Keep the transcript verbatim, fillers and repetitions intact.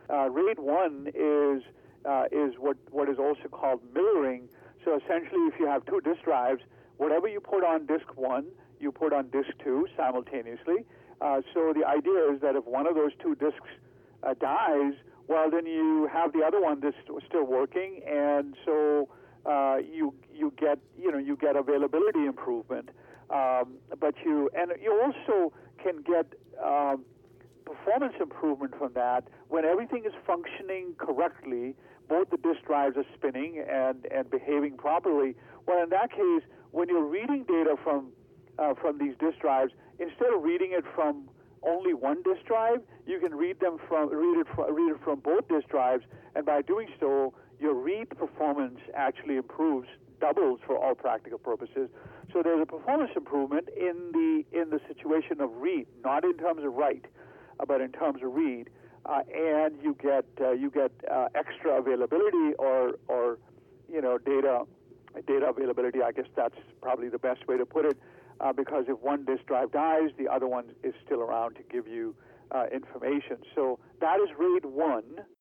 Uh, RAID one is uh, is what, what is also called mirroring. So essentially, if you have two disk drives, whatever you put on disk one, you put on disk two simultaneously. Uh, so the idea is that if one of those two disks uh, dies, well, then you have the other one that's still working, and so uh, you you get you know you get availability improvement. Um, but you and you also can get um, performance improvement from that when everything is functioning correctly. Both the disk drives are spinning and and behaving properly. Well, in that case, when you're reading data from uh, from these disk drives, instead of reading it from only one disk drive, you can read them from read it from, read it from both disk drives, and by doing so, your read performance actually improves, doubles for all practical purposes. So there's a performance improvement in the in the situation of read, not in terms of write, uh, but in terms of read, uh, and you get uh, you get uh, extra availability or or you know data data availability. I guess that's probably the best way to put it. Uh, because if one disk drive dies, the other one is still around to give you uh, information. So that is RAID one.